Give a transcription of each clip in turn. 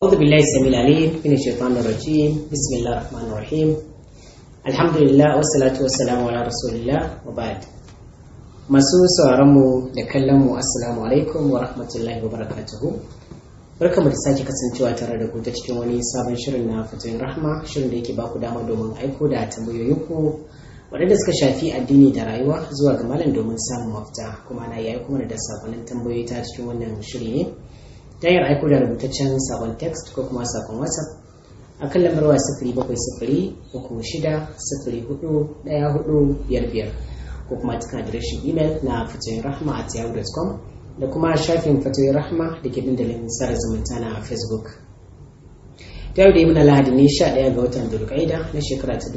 أعوذ بالله السميع العليم من الشيطان الرجيم بسم الله الرحمن الرحيم الحمد لله والصلاة والسلام على رسول الله وبعد. masu sauraronmu da kallonmu assalamu alaikum wa rahmatullahi wa barakatuhu. Barkamu da sake kasancewa tare da ku ta cikin wani sabon shirin na fatoyin rahma, shirin da yake baku dama domin aiko da tambayoyinku waɗanda suka shafi addini da rayuwa zuwa ga malam domin samun mafita, kuma na yayi kuma da sakonnin tambayoyi ta cikin wannan shiri ne ta hanyar aiko da rubutaccen sabon text ko kuma sakon whatsapp a kan lambar waya 0703604145 ko kuma cikin adireshin email na fatoyinrahma@yahoo.com da kuma shafin fatoyin rahma da ke dandalin sada zumunta na facebook. Ta yau da yi muna lahadi ne 11 ga watan dulkaida na shekara ta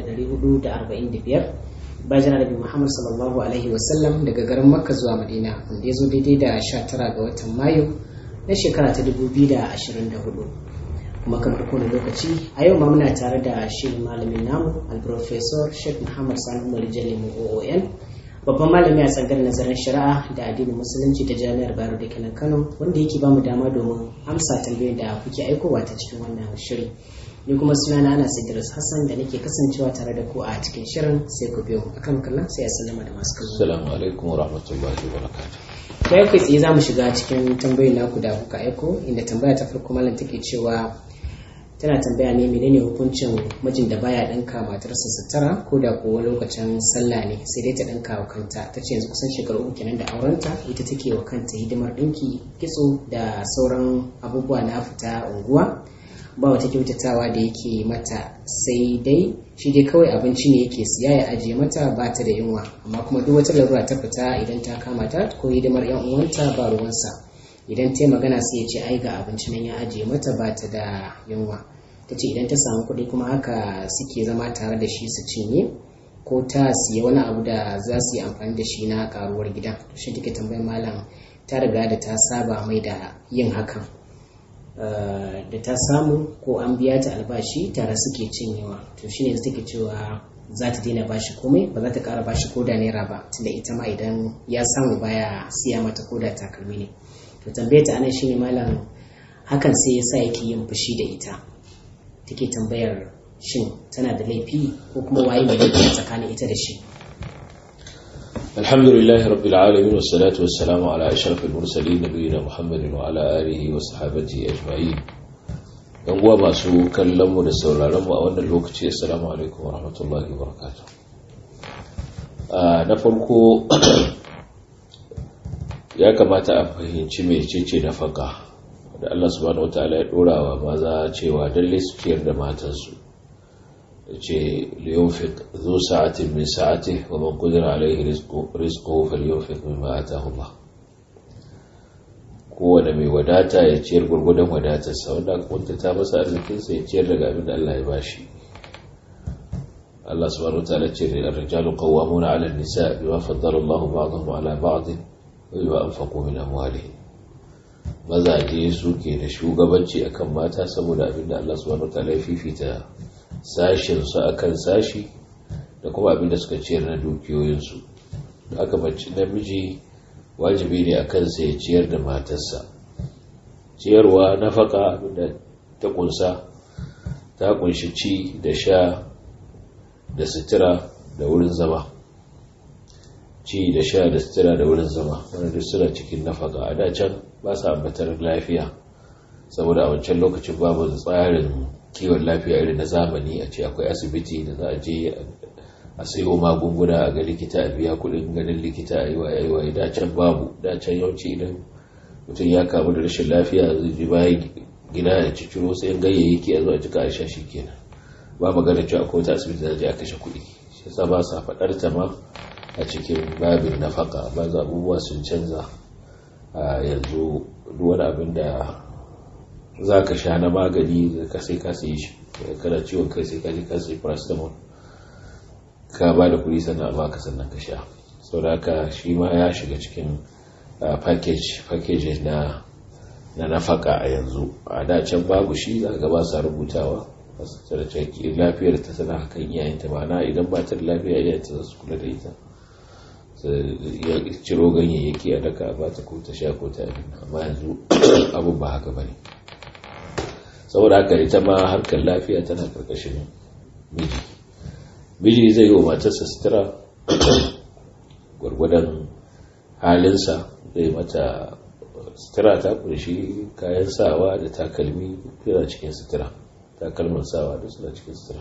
1445 bayan Annabi Muhammad sallallahu alaihi wasallam daga garin Makka zuwa Madina, wanda ya zo daidai da 19 ga watan Mayu na shekara ta 2024. Kuma kamar kowane lokaci a yau ma muna tare da shirin malamin namu al-professor Sheikh Muhammad Sani Umar Jallimu OON, babban malami a tsangar nazarin shari'a da addinin musulunci da jami'ar Bayero da kenan Kano, wanda yake bamu dama domin amsa tambayoyin da kuke aikowa ta cikin wannan shiri. Ni kuma sunana Anas Idris Hassan da nake kasancewa tare da ku a cikin shirin, sai ku biyo akan kallon sai ya sallama da masu kallo. Assalamu alaikum wa rahmatullahi wa barakatuh. Da kai tsaye za mu shiga cikin tambayoyin naku da kuka aiko, inda tambaya ta farko malam take cewa tana tambaya ne menene hukuncin mijin da baya ɗinka matarsa sutura ko da kuwa lokacin sallah ne, sai dai ta ɗinka wa kanta. Ta ce yanzu kusan shekaru uku kenan da aurenta, ita take wa kanta hidimar ɗinki, kitso da sauran abubuwa na fita unguwa, ba wata kyautatawa da yake mata, sai dai shi dai kawai abinci ne yake siya ya ajiye mata, ba ta da yunwa, amma kuma duk wata larura ta fita idan ta kama ta ko hidimar yan uwanta ba ruwansa. Idan ta yi magana sai ya ce ai ga abinci nan ya ajiye mata, ba ta da yunwa. Ta ce idan ta samu kuɗi kuma haka suke zama tare da shi su cinye, ko ta siya wani abu da za su yi amfani da shi na karuwar gida. Shi take tambayar malam, ta riga da ta saba mai da yin hakan, da ta samu ko an biya ta albashi tare suke cinyewa. To shine yanzu take cewa za ta daina bashi komai, ba za ta ƙara bashi koda naira ba, tunda ita ma idan ya samu baya siya mata koda takalmi ne. To tambayar ta anan shine malam, hakan sai yasa yake yin fushi da ita. Take tambayar shin tana da laifi ko kuma waye mai laifi tsakanin ita da shi. Alhamdulillah rabbil alamin wassalatu wassalamu ala ashrafil mursalin nabiyina Muhammadin wa ala alihi wa sahbihi ajma'in. Yan uwa masu kallon mu da sauraron mu a wannan lokaci, assalamu alaikum wa rahmatullahi wa barakatuh. Na farko ya kamata a fahimci mecece nafaka da Allah subhanahu wataala ya dora wa maza cewa dalle su ciyar da matansu. Yace liyunfiq dhu sa'atin min sa'atihi wa man qadira alayhi rizquhu falyunfiq mimma ataahu Allah. Kowane mai wadata ya ciyar gurgudan wadatarsa, wanda aka kuntata masa arzikinsa ya ciyar daga abin da Allah ya bashi. Allah subhanahu wataala ce ar-rijalu qawwamuna 'ala an-nisaa bima faddala Allahu ba'dahum 'ala ba'din wa bima anfaqu min amwalihim. Mazaje suke da shugabanci akan mata saboda abinda Allah subhanahu wataala ya fifita sashin su akan sashi, da kuma abinda suka ciyar na dukiyoyin su. Haka mace namiji wajibi ne akan sa ya ciyar da matarsa. Ciyarwa nafaka abinda ta kunshi ci da sha da sutura da wurin zama. Ci da sha da sutura da wurin zama, wanda duk suna cikin nafaka. A da can ba sa ambatar lafiya, saboda a wancan lokacin babu tsarin kiwon lafiya irin na zamani, a ce akwai asibiti da za a je a sayo magunguna a ga likita, a biya kudin ganin likita, a yi wa da can babu. Da can yawanci idan mutum ya kamu da rashin lafiya zai ji bayan gida ya ciciro sai ganyayyaki a zo a jika a sha shi kenan, ba magana cewa akwai wata asibiti da za a je a kashe kuɗi. Shi yasa ba sa faɗar ta ma a cikin babin nafaka. Ba za abubuwa sun canza a yanzu. Duk wani abin da za ka sha na magani ka sai ka sayi shi, kana ciwon kai sai ka je ka sayi paracetamol, ka ba da kuɗi sannan a baka sannan ka sha. Sau da haka shi ma ya shiga cikin package na nafaka a yanzu. A da can babu shi, za ka ba sa rubutawa da cikin lafiyar ta tana hakan iyayenta, ma'ana idan ba ta da lafiya iyayenta za su kula da ita, ya ciro ganyayyaki a daka ba ta ko ta sha ko ta abin. Amma yanzu abin ba haka bane. saboda haka ita ma harkar lafiya tana karkashin miji zai yi wa matarsa sutura gwargwadon halinsa, zai mata sutura ta kunshi kayan sawa da takalmi yana cikin sutura, takalman sawa da suna cikin sutura,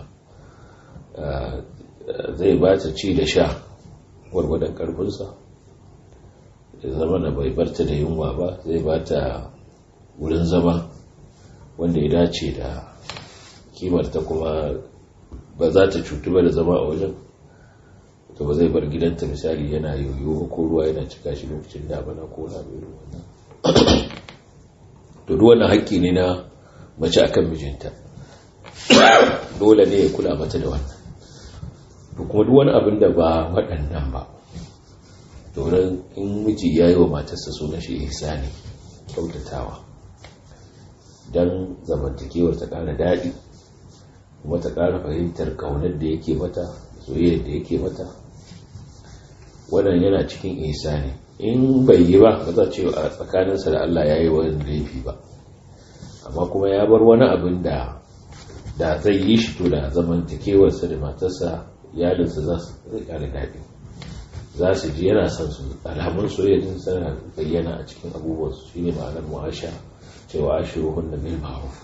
zai ba ta ci da sha gwargwadon karfinsa, ya zama da bai barta da yunwa ba, zai ba ta wurin zama wanda ya dace da kimarta kuma ba za ta cutu ba da zama a wajen, to ba zai bar gidanta misali yana yoyo ko ruwa yana cika shi lokacin damana ko na mai wannan. To duk wannan haƙƙi ne na mace akan mijinta, dole ne ya kula mata da wannan. To kuma duk wani abin da ba waɗannan ba, domin in miji ya yi wa matarsa sunan shi ihsani, kyautatawa, don zamantakewar ta ƙara daɗi kuma ta ƙara fahimtar ƙaunar da yake mata, soyayyar da yake mata, wannan yana cikin ihsani. In bai yi ba za ce a tsakaninsa da Allah ya yi wani laifi ba, amma kuma ya bar wani abin da zai yi shi to da zamantakewarsa da matarsa iyalinsa za su ƙara daɗi, za su ji yana son su, alamun soyayyar sana bayyana a cikin abubuwansu. Shi ne ma'anar mu'asha, cewa ashiruhun da bil ma'ruf,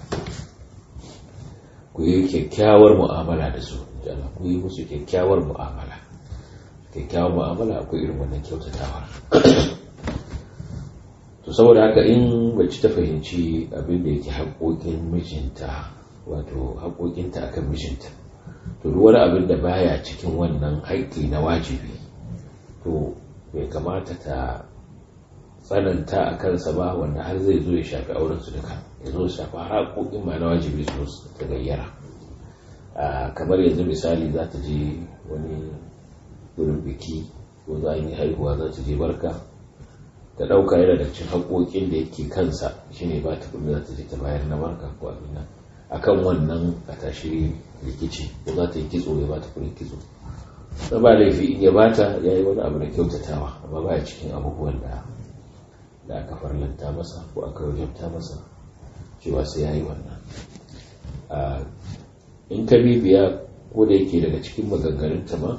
ku yi kyakkyawar mu'amala da su, ku yi musu kyakkyawar mu'amala. Kyakkyawar mu'amala akwai irin wannan kyautatawar. To saboda haka in bace ta fahimci abin da yake haƙoƙin mijinta, wato haƙoƙinta akan mijinta, to duk wani abin da baya cikin wannan haƙƙi na wajibi to bai kamata ta tsananta a kansa ba, wanda har zai zo ya shafi auren su duka, ya zo shafi haƙoƙin ma na wajibi su ta gayyara. Kamar yanzu misali za ta je wani wurin biki ko za a yi haihuwa, za ta je barka, ta ɗauka yana da cikin haƙoƙin da yake kansa shine ba ta kudi za ta je ta bayar na barka ko abin nan, akan wannan a tashi rikici, ko za ta yi kitso ya ba ta kudin kitso, na ba laifi in ya ba ta ya yi wani abu da kyautatawa, amma ba ya cikin abubuwan da aka farlanta masa ko aka wajabta masa cewa sai ya yi wannan. In ka bibiya, ko da yake daga cikin maganganunta ma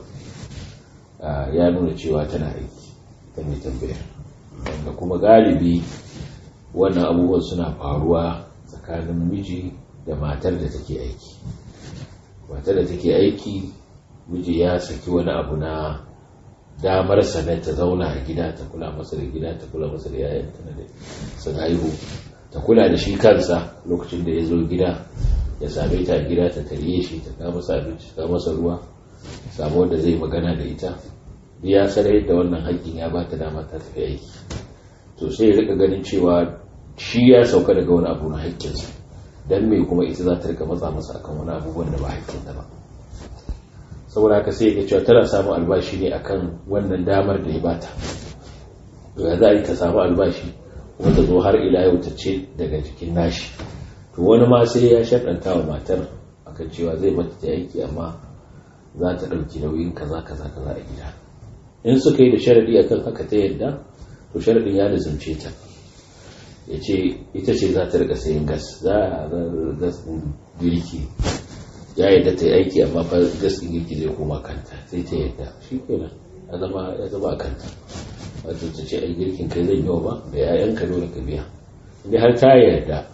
ya nuna cewa tana aiki, ta mai tambayar, wanda kuma galibi wannan abubuwan suna faruwa tsakanin miji da matar da take aiki. Matar da take aiki, miji ya saki wani abu na damar sanar ta zauna a gida, ta kula masa da gida, ta kula masa da yayan ta da sun haihu, ta kula da shi kansa lokacin da ya zo gida, ya same ta a gida, ta tarye shi, ta kawo masa abinci, ta kawo masa ruwa, samu wanda zai magana da ita. Ya sanar da wannan haƙƙin, ya ba ta dama ta tafi aiki, to sai ya rika ganin cewa shi ya sauka daga wani abu na haƙƙinsa, dan me kuma ita za ta rika matsa masa akan wani abubuwan da ba haƙƙinta ba. Saboda haka sai ya cewa tana samun albashi ne akan wannan damar da ya bata. To ya za a yi ta samu albashi wanda zo har ila yau ta ce daga jikin nashi. To wani ma sai ya shaɗanta wa matar akan cewa zai mata ta aiki, amma za ta ɗauki nauyin kaza a gida. In suka yi da sharadi akan haka ta yadda, to sharadin ya lizumce ta, ya ce ita ce za ta rika sayin gas, za a gas girki, ya yadda ta yi aiki, amma fa gas girki zai koma kanta, sai ta yadda, shi kenan ya zama a kanta. Wato ta ce ai girkin kai zan yau ba, da yayanka dole ka biya. Inda har ta yadda,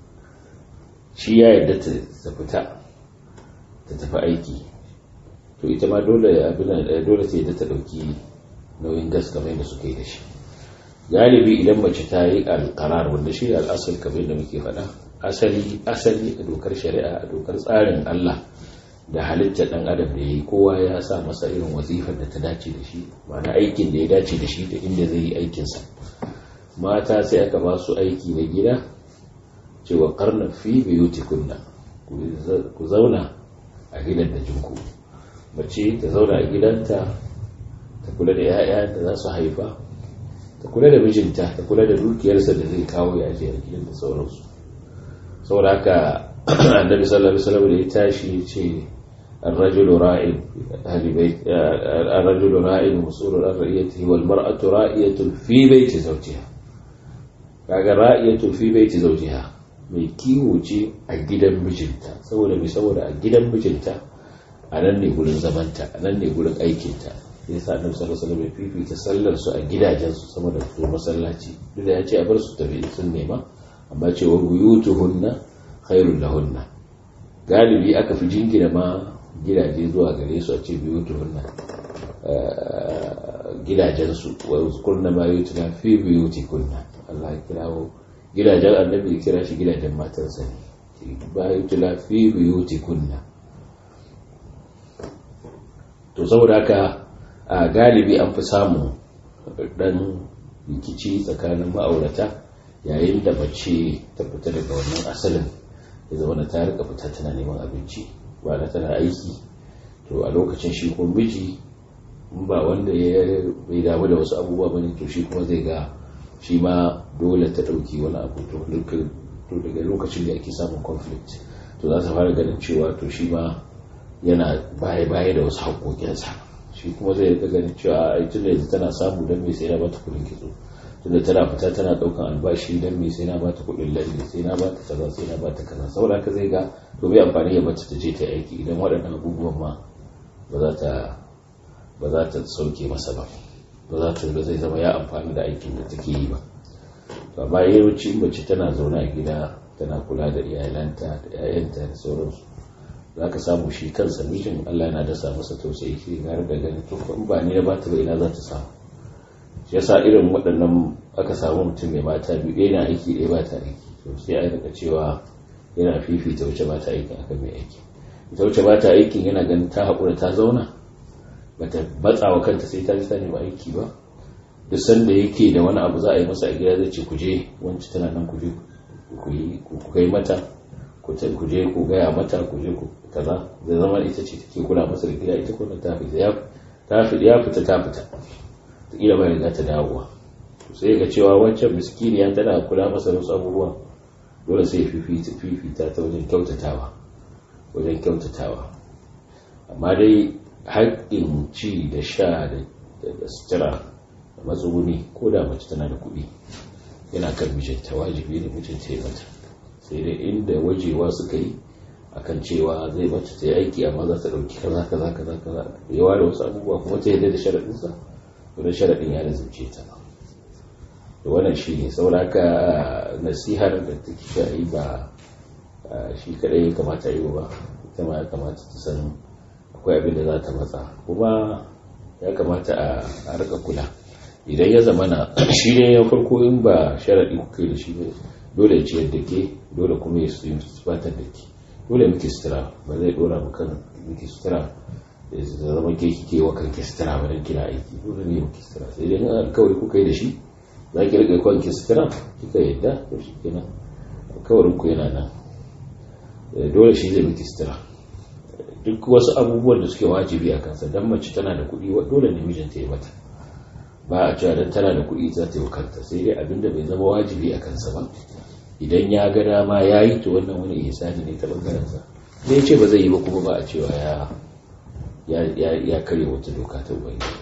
shi ya yadda ta fita ta tafi aiki, to ita ma dole ta yadda ta ɗauki nauyin gas kamar yadda suka yi da shi. Galibi idan mace ta yi alƙarar, wanda shi al'asal kamar yadda muke faɗa, asali a dokar shari'a, a dokar tsarin Allah da halittar ɗan adam da ya yi, kowa ya sa masa irin wazifar da ta dace da shi, ma'ana aikin da ya dace da shi da inda zai yi aikinsa. Mata sai aka ba su aiki na gida, cewa karna fi biyutikunna, ku zauna a gidan da jinku. Mace ta zauna a gidanta, ta kula da 'ya'ya da za su haifa, ta kula da mijinta, ta kula da dukiyarsa da zai kawo ya je a gidan da sauransu. Saboda haka annabi sallallahu alaihi wasallam da ya tashi ce الرجل راع أهل بيت الرجل راع مسؤول عن رعيته والمرأة راعية في بيت زوجها. kaga ra'iyatu fi baiti zawjiha, mai kiwo ce a gidan mijinta. Saboda a gidan mijinta a nan ne gurin zamanta, a nan ne gurin aikinta. Sai sa annabi sallallahu alaihi wasallam ya fifita sallar su a gidajensu sama da su masallaci. Duk da ya ce a bar su tafi sun nema, amma ce wa buyutuhunna khairul lahunna. Galibi aka fi jingina ma gidaje zuwa gare su a ce buyutuhunna, gidajensu, wa yuzkurna ma yutla fi buyutikunna. Allah ya kirawo gidajen annabi, ya kira shi gidajen matansa ne, ba yutla fi buyutikunna. To saboda haka a galibi an fi samun dan rikici tsakanin ma'aurata yayin da mace ta fita daga wannan asalin, ya zama ta rika fita tana neman abinci ba da tana aiki. To a lokacin shi kuma miji ba wanda ya bai damu da wasu abubuwa bane, to shi kuma zai ga shi ma dole ta dauki wani abu. To daga lokacin da ake samun conflict, to za ta fara ganin cewa to shi ma yana baya da wasu haƙoƙinsa. Shi kuma zai rika ganin cewa ai tunda yanzu tana samu dan me sai na bata kuɗin kitso, tunda tana fita tana daukan albashi dan me sai na bata kuɗin lalle, sai na bata kaza, sai na bata kaza. Saboda haka zai ga to bai amfani ya bata ta je ta aiki idan waɗannan abubuwan ma ba za ta sauke masa ba zai zama ya amfani da aikin da take yi ba. To amma yawanci mace tana zaune a gida tana kula da iyalanta da 'ya'yanta da sauransu, za ka samu shi kansa mijin Allah yana dasa masa tausayi, shi gare da ganin to in ba ni na bata ba ina za ta samu. Shi yasa irin waɗannan aka samu mutum mai mata biyu, ɗaya na aiki ɗaya ba ta aiki, to sai a rika cewa yana fifita wacce ba ta aikin akan mai aiki. Ita wacce ba ta aikin yana ganin ta haƙura ta zauna, bata batsa wa kanta sai ta ji ta nemi aiki ba. Duk sanda yake da wani abu za a yi masa a gida zai ce kuje wancan tana nan, kuje ku kai mata, kuje ku gaya mata, kuje ku kaza. Zai zama ita ce take kula masa da gida, ita kuma ta fita ta fita kila bai riga ta dawowa. Sai ga cewa wancan miskiniya tana kula masa da wasu abubuwa, dole sai fifita ta wajen kyautatawa. Amma dai haƙƙin ci da sha da sutura da matsuguni, ko da mace tana da kuɗi, yana kan mijinta, wajibi ne mijinta ya mata. Sai dai inda wajewa suka yi akan cewa zai mata ta yi aiki amma za ta ɗauki kaza yawa da wasu abubuwa, kuma ta yadda da sharaɗinsa, wani sharaɗin ya lazumce ta. Da wannan shi ne sauraka nasihar da take yi ba shi kaɗai ya kamata yi ba, ita ma ya kamata ta san akwai abin da za ta matsa, kuma ya kamata a rika kula. Idan ya zamana shi ne ya farko, in ba sharaɗi kuka yi da shi ne, dole ya ciyar da ke, dole kuma ya fatar da ke, dole miki sutura, ba zai dora mukan miki sutura da zama ke kike wa kanki sutura ba dan kina aiki, dole ne miki sutura. Sai dai kawai kuka yi da shi za ki rika kwanki sutura, kika yadda to shi kenan, kawarin ku yana nan, dole shi zai miki sutura. Duk wasu abubuwan da suke wajibi a kansa, dan mace tana da kuɗi dole ne mijinta ya mata, ba a cewa dan tana da kuɗi za ta yi kanta. Sai dai abinda bai zama wajibi a kansa ba, idan ya ga dama ya yi, to wannan wani ihsani ne ta bangarensa. Da ya ce ba zai yi ba, kuma ba a cewa ya karya wata doka ta ubangiji.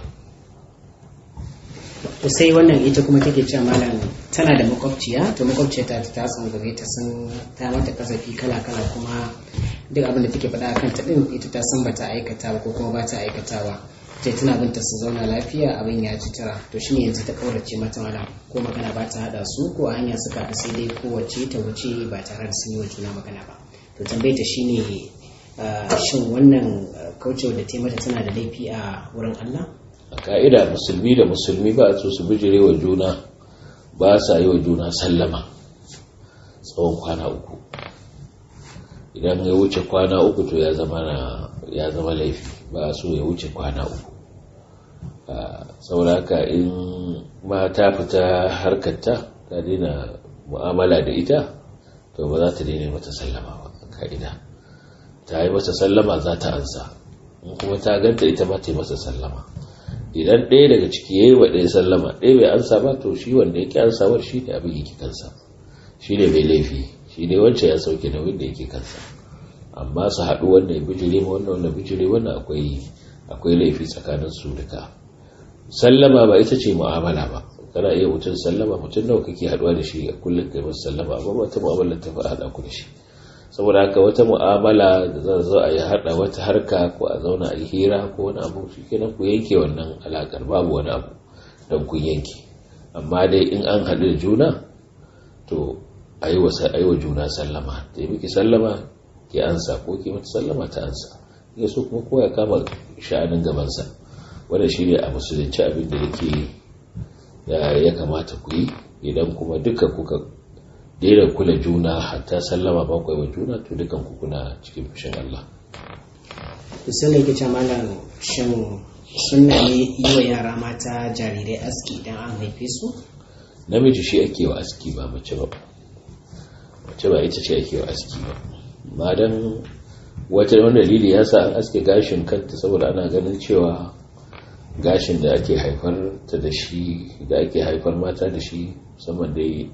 To sai wannan ita kuma take cewa malam tana da makwabciya, to makwabciya ta tsangare ta san ta mata kasafi kala kuma duk abin da take faɗa akan ta din ita ta san bata aikata ba ko kuma ba ta aikatawa. sai tana binta su zauna lafiya, abin ya ci tara. To shine yanzu ta kaurace mata mana, ko magana ba ta hada su, ko a hanya suka haɗu sai dai kowace ta wuce ba tare da sun yi wa juna magana ba. To tambayar ta shine shin wannan kaucewa da ta mata tana da laifi a wurin Allah? A ka'ida musulmi da musulmi ba su bijire wa juna, ba sa yi wa juna sallama tsawon kwana uku. Idan ya wuce kwana uku to ya zama laifi, ba so ya wuce kwana uku. Saboda haka in ma ta fita harkarta ta daina mu'amala da ita, to ba za ta daina mata sallama ba. Ka'ida ta yi masa sallama za ta ansa, in kuma ta ganta ita ma ta yi masa sallama. Idan ɗaya daga ciki ya yi wa ɗaya sallama, ɗaya bai ansa ba, to shi wanda yake ansawar shi ne abin yake kansa, shi ne mai laifi, shi ne wancan ya sauke nauyin da yake kansa. Amma su haɗu wanda ya bijire ma wanda bijire wannan akwai laifi tsakanin su duka. Sallama ba ita ce mu'amala ba, kana iya mutum sallama, mutum nawa kake haduwa da shi a kullum kai masa sallama, amma wata mu'amala ta fa hada ku da shi. Saboda haka wata mu'amala da za zo a yi hada wata harka ko a zauna a yi hira ko wani abu, shikenan ku yanke wannan alakar, babu wani abu don kun yanke. Amma dai in an haɗu da juna to ayi wa juna sallama, da miki sallama ki ansa ko ki mata sallama ta ansa, ya so kuma kowa ya kama sha'anin gabansa. Wanda shi ne a musulunci abin da yake ya kamata ku yi. Idan kuma duka kuka daina kula juna hatta sallama ba ku yi wa juna, to dukan ku kuna cikin fushin Allah. Sai ne ke ce malam, shin sunna ne yi wa yara mata jarirai aski idan an haife su? Namiji shi ake wa aski ba mace ba. Mace ba ita ce ake wa aski ba. Ma dan wani dalili ya sa an aske gashin kanta, saboda ana ganin cewa gashin da ake haifar ta da shi, da ake haifar mata da shi, musamman dai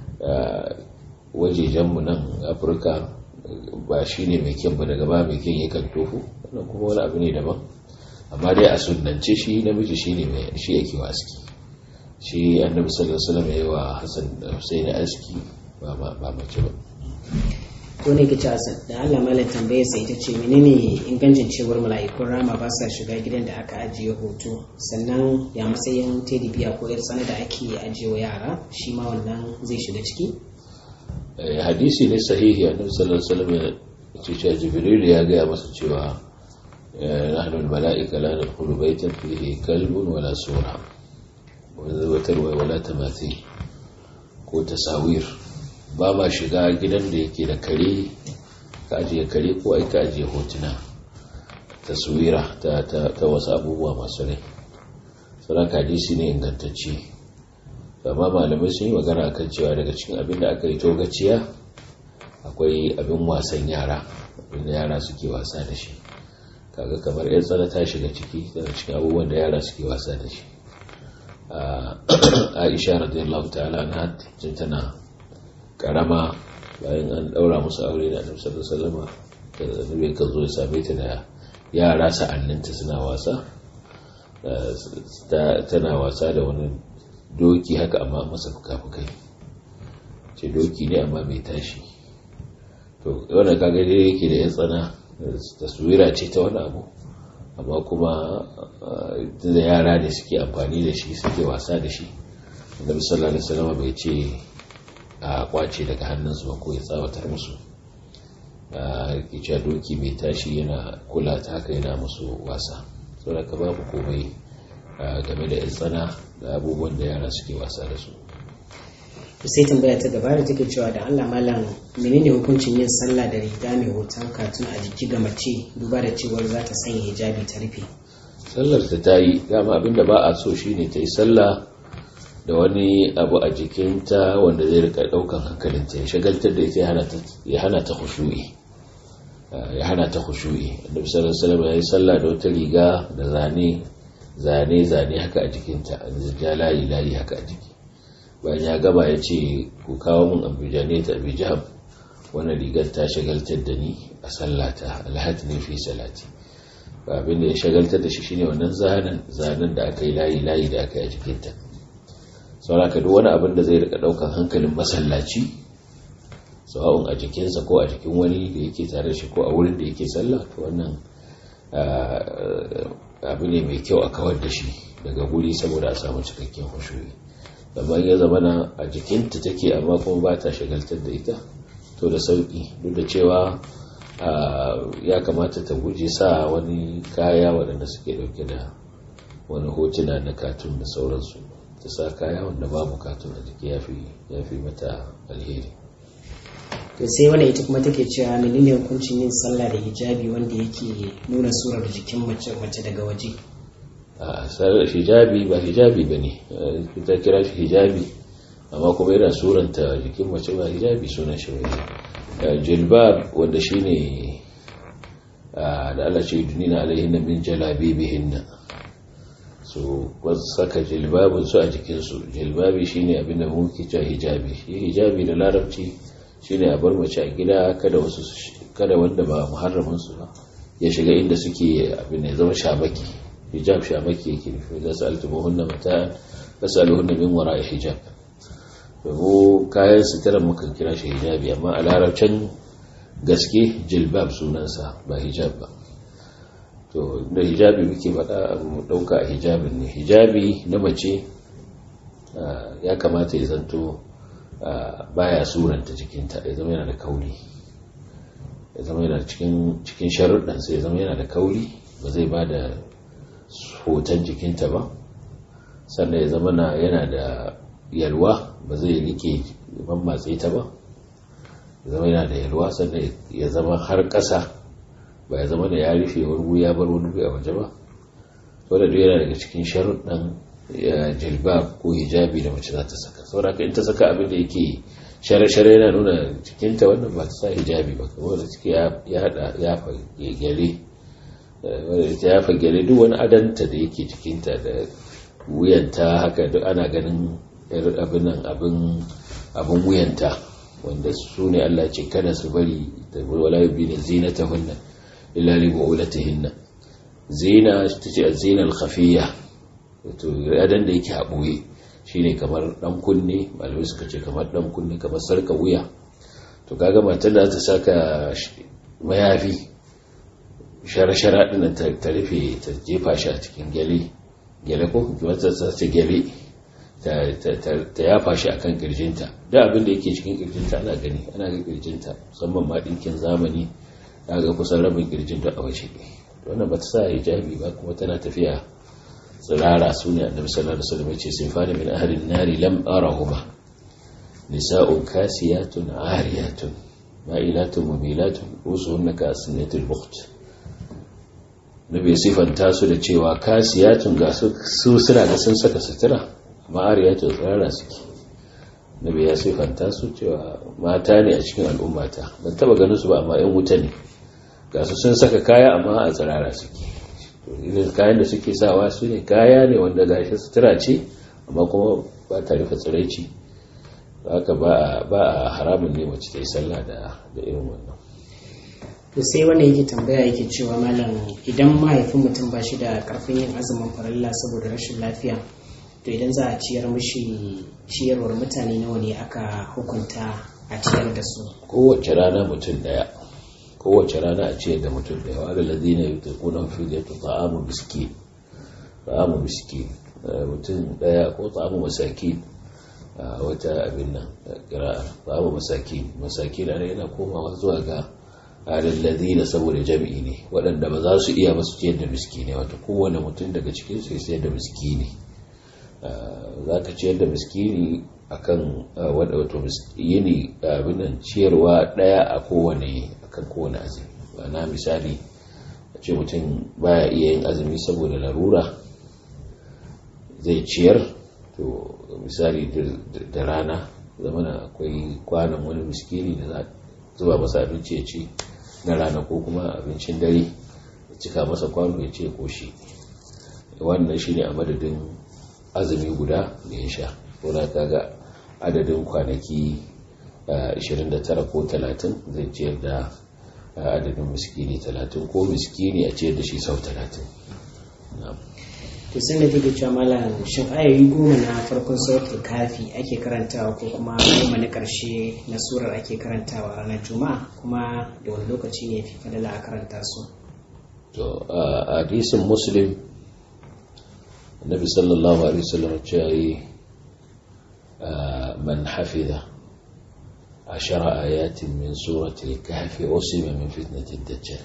wajejenmu nan Afirka, ba shi ne mai kyan ba, daga ba mai kyan yakan tofu, wannan kuma wani abu ne daban. Amma dai a sunnance shi namiji shi ne shi yake wa aski. Shi annabi sallallahu alaihi wasallam yayi wa Hassan da Husaini aski, ba mace ba. Ko ne kici Hassan da Allah malam tambaye sai ita ce menene ingancin cewar mala'ikun rama ba sa shiga gidan da aka ajiye hoto, sannan ya matsayin teddy biya ko yar tsana da ake ajiye wa yara, shi ma wannan zai shiga ciki? Hadisi ne sahihi, annabi sallallahu alaihi wasallam ya ce Jibril ya ga masa cewa nahnu al-mala'ika la nadkhulu baytan fihi kalbun wala sura wala tamathil ko tasawir. Ba ma shiga gidan da yake da kare, ka ajiye kare ko aika ajiye hotuna, taswira ta wasu abubuwa masu rai. Saraka hadisi ne ingantacce. Amma malamai sun yi magana akan cewa daga cikin abin da aka yi togaciya akwai abin wasan yara, abin da yara suke wasa da shi. Kaga kamar yan tsana ta shiga ciki, daga cikin abubuwan da yara suke wasa da shi. Aisha radiyallahu ta'ala na tana karama, bayan an daura musu aure da Annabi sallallahu alaihi wasallam, da Annabi kan zo ya same ta da yara sa'anninta suna wasa, tana wasa da wani doki haka amma masa fuka-fukai, ce doki ne amma mai tashi. To wanda kaga dai yake da yan tsana, taswira ce ta wani abu, amma kuma da yara ne suke amfani da shi, suke wasa da shi. Annabi sallallahu alaihi wasallam bai ce a kwace daga hannunsu ba ko ya tsawatar musu. Kica doki mai tashi yana kula ta haka, yana musu wasa. Saboda ka babu komai game da yan tsana da abubuwan da yara suke wasa da su. Sai tambaya ta gaba da take cewa da Allah malam, menene hukuncin yin sallah da riga mai hoton katun a jiki ga mace, duba da cewar za ta sanya hijabi ta rufe? Sallar ta yi, dama abinda ba a so shine ta yi sallah da wani abu a jikinta wanda zai rika daukan hankalinta, ya shagaltar da ita, ya hana ta khushu'i. Annabi sallallahu alaihi wasallam ya yi sallah da wata riga da zane haka a jikinta, ja layi haka a jiki. Bayan ya gaba ya ce ku kawo min abijaham, wannan rigar ta shagaltar da ni a sallata, alhatni fi salati. Abin da ya shagaltar da shi shine wannan zanen da aka yi layi da aka yi a jikinta. Sauraka duk wani abin da zai rika daukan hankalin masallaci, sawa'un a jikinsa ko a jikin wani da yake tare da shi ko a wurin da yake sallah, to wannan abu ne mai kyau a kawar da shi daga guri saboda a samu cikakken khushu'i. Amma ya zama a jikinta take amma kuma ba ta shagaltar da ita, to da sauki, duk da cewa ya kamata ta guje sa wani kaya waɗanda suke dauke da wani hotuna na katun da sauransu. Ta sa kaya wanda babu katun a jiki ya fi mata alheri. To sai wani ita kuma take cewa menene hukuncin yin sallah da hijabi wanda yake nuna surar jikin mace daga waje? Hijabi ba hijabi ba ne, ta kira shi hijabi amma kuma yana suranta jikin mace, ba hijabi sunan shi ba. Jilbab wanda shi ne da Allah ce dunina alaihinna min jalabibihinna, so wasu saka jilbabin su a jikinsu. Jilbabi shi ne abinda muke cewa hijabi. Shi hijabi da larabci shi ne a bar mace a gida, kada wanda ba muharramansu ba ya shiga inda suke abin ya zama shamaki. Hijab shamaki yake nufi, da sa'altumuhunna mata'an fasaluhunna min wara'i hijab. Mu kayan sutura mukan kira shi hijabi, amma a larabcin gaske jilbab sunansa ba hijab ba. To da hijabi muke faɗa mu ɗauka a hijabin ne. Hijabi na mace ya kamata ya zanto baya suranta jikinta, ya zama yana da kauri, ya zama yana cikin sharuɗansa, ya zama yana da kauri, ba zai ba da hoton jikinta ba, sannan ya zama yana da yalwa, ba zai rike mammatse ta ba, ya zama yana da yalwa, sannan ya zama har ƙasa, ba ya zama da ya rufe wani wuya bar wani wuya waje ba. wadda duk yana daga cikin sharuɗan jilbab ko hijabi da mace za ta saka. saboda in ta saka abin da yake share-share yana nuna cikinta, wannan ba ta sa hijabi ba, kamar da ciki ya fagele duk wani adanta da yake cikinta da wuyanta, haka duk ana ganin abin wuyanta, wanda su ne Allah ce kada su bari da wala yubina zinatahunna illa li bu'ulatihinna. Zina ta ce az-zina al-khafiyya, to adan da yake haɓoye shine kamar dan kunne, malamai suka ce kamar dan kunne, kamar sarka wuya. to kaga matar da ta saka mayafi shara-shara din ta rufe, ta jefa shi a cikin gele ko wata ta gele ta yafa shi akan kirjinta, da abin da yake cikin kirjinta ana ga kirjinta, musamman ma dinkin zamani ga kusan rabin kirjinta a waje. wannan ba ta sa hijabi ba, kuma tana tafiya tsirara. su ne annabi sallallahu alaihi wasallam ya ce sinfani min ahli an-nari lam arahuma, nisa'un kasiyatun ariyatun ma'ilatun mumilatun usuhunna ka asnatil bukht. nabi sifanta su da cewa kasiyatun, ga su suna da sun saka sutura, amma ariyatun tsirara suke. nabi ya sifanta su cewa mata ne a cikin al'ummata, ban taba ganin su ba amma yan wuta ne. ga su sun saka kaya amma a tsirara suke. irin kayan da suke sawa su ne kaya ne wanda gashi sutura ce amma kuma ba ta rufe tsiraici. haka ba a haramun ne mace ta yi sallah da irin wannan. to sai wannan yake tambaya yake cewa malam, idan mahaifin mutum ba shi da karfin yin azumin farilla saboda rashin lafiya, to idan za a ciyar mishi ciyarwar mutane nawa ne aka hukunta a ciyar da su? kowace rana mutum daya, kowace rana a ciyar da mutum daya. wa alladhina yutaquna fidyatu ta'amu miskin, mutum daya, ko ta'amu masakin wata abin nan qira'a ta'amu masakin ana yana komawa zuwa ga alladhina saboda jami'i ne, waɗanda ba za su iya ba su ciyar da miskini, wato kowane mutum daga cikin su ya ciyar da miskini. za ka ciyar da miskini akan wato yini abinan ciyarwa daya a kowane azumi. na misali a ce mutum baya iya yin azumi saboda larura, zai ciyar, to misali da rana zamana akwai kwanan wani miskini da za zuba masa abinci ya ci na rana, ko kuma abincin dare ya cika masa kwano ya ce koshi. wannan shine a madadin azumi guda da ya sha. ko da kaga adadin kwanaki 29 ko 30 zai ciyar da adadin miskini 30, ko miskini a ciyar da shi sau 30. to sai da take cewa malam, shin ayoyi 10 na farkon suratul kafi ake karantawa, ko kuma 10 na karshe na surar ake karantawa ranar juma'a, kuma da wani lokaci ne fi fadala a karanta su? to hadisin muslim النبي صلى الله عليه وسلم جاء من حفظ 10 آيات من سورة الكهف أصيب من فتنة الدجال.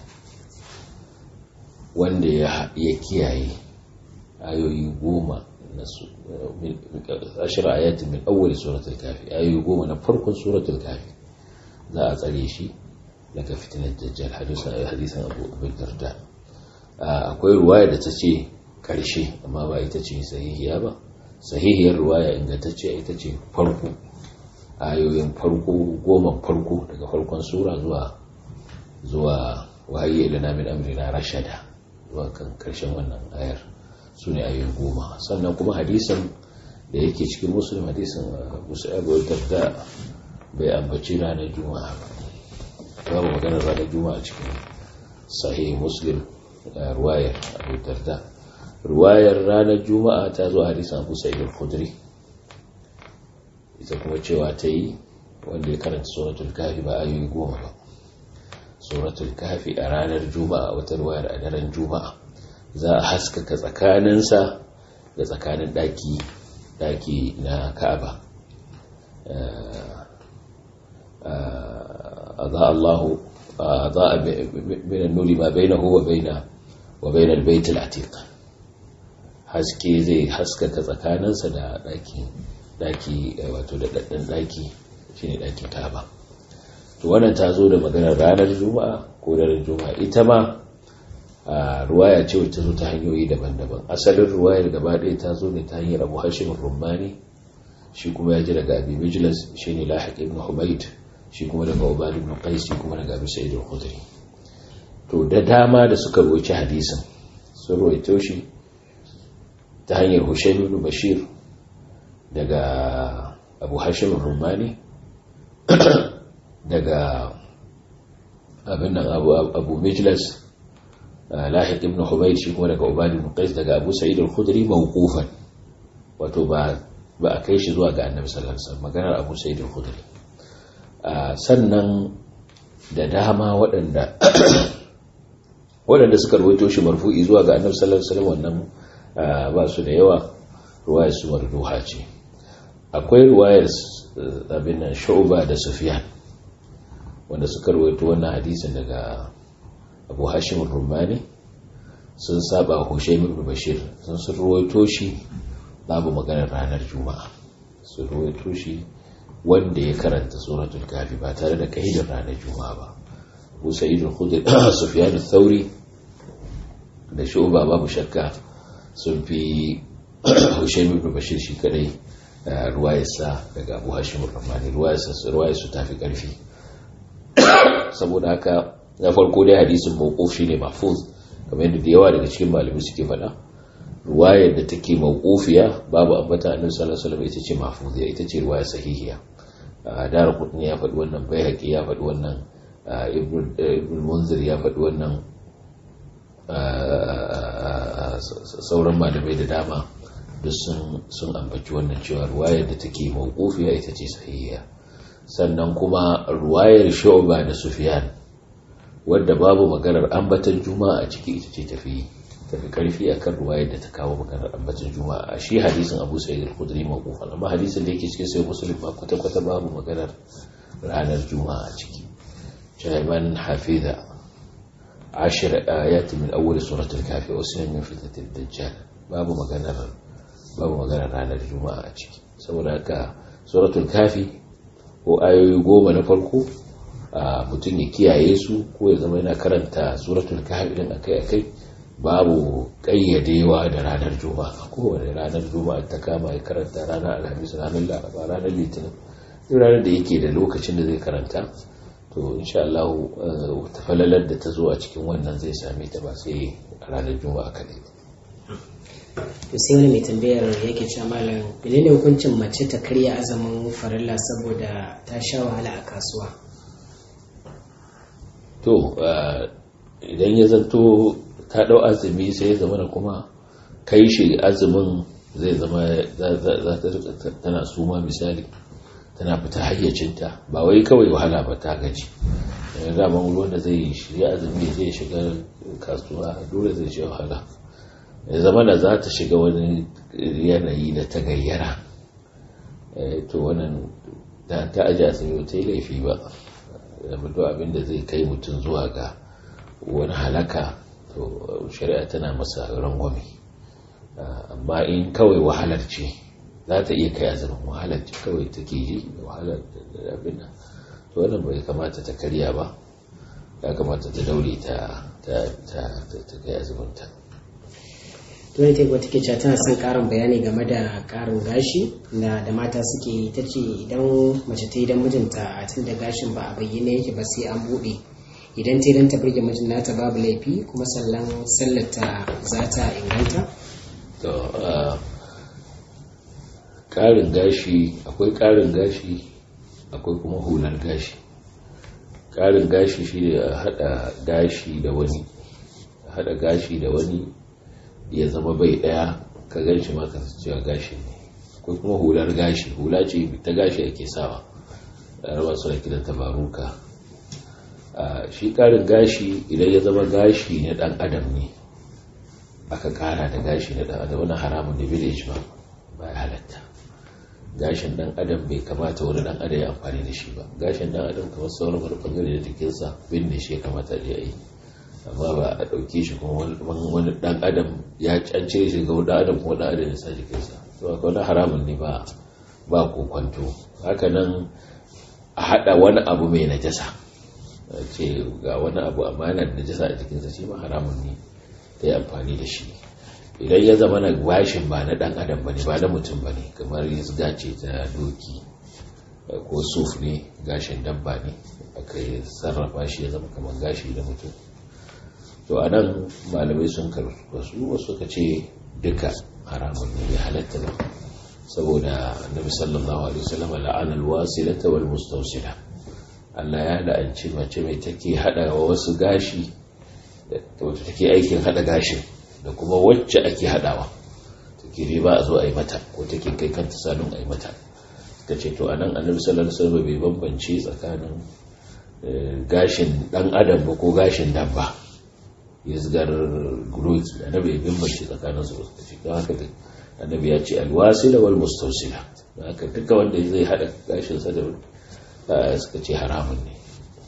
wanda ya kiyaye ayoyi 10 من 10 آيات من أول سورة الكهف, ayoyi 10 na farkon suratul kafi za a tsare shi daga fitnar dajjal. hadisan Abu Darda. akwai ruwaya da ta ce karshe, amma ba ita ce sahihiya ba. sahihiyar ruwaya ingantacciya ita ce farko, ayoyin farko 10 farko daga farkon sura zuwa wahayi ilana min amrina rashada, zuwa kan karshen wannan ayar, su ne ayoyin 10. sannan kuma hadisin da yake cikin muslim, hadisin Abu Darda bai ambaci ranar juma'a ba, babu maganar ranar juma'a cikin sahih muslim ruwayar Abu Darda. ruwayar ranar juma'a ta zo a hadisin Abu Sa'id al-Khudri ita kuma cewa ta yi wanda ya karanta suratul kafi ba ayoyi 10 ba, suratul kafi a ranar juma'a, wata ruwayar a daren juma'a za a haskaka tsakaninsa da tsakanin daki na Ka'aba. أضاء من النور ما بينه وبين البيت العتيق. haske zai haskaka tsakaninsa da daki wato da daddan daki shine dakin Kaaba. To wannan ta zo da maganar ranar Juma'a ko daren Juma'a, ita ma ruwaya ce wacce zo ta hanyoyi daban-daban. Asalin ruwayar gaba ɗaya ta zo ne ta hanyar Abu Hashim ar-Rummani, shi kuma ya ji daga Abi Mijlas shine Lahiq ibn Humayd, shi kuma daga Ubad ibn Qais, shi kuma daga Abu Sa'id al-Khudri. To da dama da suka rawaito hadisin sun rawaito shi ta hanyar Hushaym ibn Bashir daga Abu Hashim ar-Rummani daga Abu Mijlas Lahiq ibn Humayd, shi kuma daga Ubad ibn Qais daga Abu Sa'id al-Khudri mawqufan, wato ba a kai shi zuwa ga Annabi sallallahu alaihi wasallam, maganar Abu Sa'id al-Khudri. Sannan da dama waɗanda suka rawaito shi marfu'i zuwa ga Annabi sallallahu alaihi wasallam, wannan ba su da yawa, ruwayar su marduha ce. Akwai ruwayar abin nan Shu'ba da Sufyan wanda suka rawaito wannan hadisin daga Abu Hashim ar-Rummani, sun saba Hushaym ibn Bashir, sun rawaito shi babu maganar ranar Juma'a, sun rawaito shi wanda ya karanta suratul kafi ba tare da kaidar ranar Juma'a ba. Abu Sa'id al-Khudri, Sufyan al-Thawri da Shu'ba babu shakka sun fi Hushaym ibn Bashir shi kadai ruwayarsa daga Abu Hashim ar-Rummani, ruwayarsa ta fi karfi. Saboda haka na farko dai hadisin mawquf shine mahfuz, kamar yadda da yawa daga cikin malamai suke faɗa. Ruwayar da take mawqufiya babu ambata Annabi sallallahu alaihi wasallam ita ce mahfuziya, ita ce ruwaya sahihiya. Daraqutni ya faɗi wannan, Baihaqi ya faɗi wannan, Ibn Munzir ya faɗi wannan, sauran malamai da dama duk sun ambaci wannan cewa ruwayar da take mawqufiya ita ce sahihiya. Sannan kuma ruwayar Shu'ba da Sufyan wadda babu maganar ambatan Juma'a a ciki ita ce tafi karfi akan ruwayar da ta kawo maganar ambatan Juma'a. Shi hadisin Abu Sa'id al-Khudri mawqufan, amma hadisin da yake cikin Sahih Muslim ba kwata babu maganar ranar Juma'a a ciki. Shayman hafiza 10 ayat min awwal suratul kafi wa sunan min fitnatil dajjal, babu maganar ranar Juma'a a ciki. Saboda haka suratul kafi ko ayoyi 10 na farko mutum ya kiyaye su, ko ya zama yana karanta suratul kafi din akai-akai, babu ƙayyadewa da ranar Juma'a. Kowane ranar Juma'a ta kama ya karanta, ranar Alhamis, ranar Laraba, ranar Litinin, duk ranar da yake da lokacin da zai karanta, to insha Allah ta falalar da ta zo a cikin wannan zai same ta ba sai ranar Juma'a kadai. To sai wani mai tambayar yake cewa malam, menene hukuncin mace ta karya azumin farilla saboda ta sha wahala a kasuwa? To idan ya zanto ta dau azumi sai ya zama kuma kai shi azumin zai zama za ta tana suma misali, tana fita hayyacinta, ba wai kawai wahala ba, ta gaji. Zaman wanda zai shirya azumi zai shiga kasuwa dole zai ce wahala, ya zama da za ta shiga wani yanayi da ta gayyara, to wannan da ta aji azumi ta yi laifi ba, da mutu abinda zai kai mutum zuwa ga wani halaka, to shari'a tana masa rangwame. Amma in kawai wahalar ce za ta iya kai azumin, wahalar ce kawai take ji, wahalar da abin nan, to wannan bai kamata ta karya ba, ya kamata ta daure ta kai azuminta. Tuni ta wata ke tana son karin bayani game da karin gashi da mata suke yi. Ta ce idan mace ta yi don mijinta a tun da gashin ba a bayyane yake ba sai an buɗe, idan ta yi don ta burge mijin nata babu laifi, kuma sallarta za ta inganta? Karin gashi, akwai karin gashi akwai kuma hular gashi. Karin gashi shi ne a haɗa gashi da wani, ya zama bai ɗaya ka gan shi ma ka cewa gashi ne. Akwai kuma hular gashi, hula ce ta gashi ake sawa raba su da kidan tabaruka. Shi ƙarin gashi idan ya zama gashi na ɗan adam ne aka ƙara da gashi na ɗan adam, wani haramun da village ba ya halatta. Gashin ɗan adam bai kamata wani ɗan adam ya amfani da shi ba. Gashin ɗan adam kamar sauran wani ɓangare da jikinsa binne shi ya kamata da ya yi, amma ba a ɗauke shi kuma wani ɗan adam ya cire shi ga wani ɗan adam kuma ɗan adam ya sa jikinsa. To akwai wani haramun ne ba kokwanto. Haka nan a haɗa wani abu mai najasa, ce ga wani abu amma yana da najasa a jikinsa, shi ma haramun ne ta yi amfani da shi. Idan ya zama na gashin ba na dan adam bane, ba na mutum bane, kamar yizga ce ta doki ko suf ne, gashin dabba ne aka yi sarrafa shi ya zama kamar gashi da mutum, to anan malamai sun karbasu wasu suka ce duka haramun ne ya halatta ba, saboda annabi sallallahu alaihi wasallam la'ana alwasilata wal mustawsila. Allah ya la'anci mace mai take hada wa wasu gashi da wata take aikin hada gashin da kuma wacce ake hadawa take riba a zo a yi mata ko take kai kanta salon a yi mata. Suka ce to anan annabi sallallahu alaihi wasallam bai bambance tsakanin gashin dan adam ba ko gashin dabba, yizgar growth annabi bai bambance tsakanin su. Suka ce don haka annabi ya ce alwasila wal mustawsila, haka duka wanda zai hada gashin sa da suka ce haramun ne.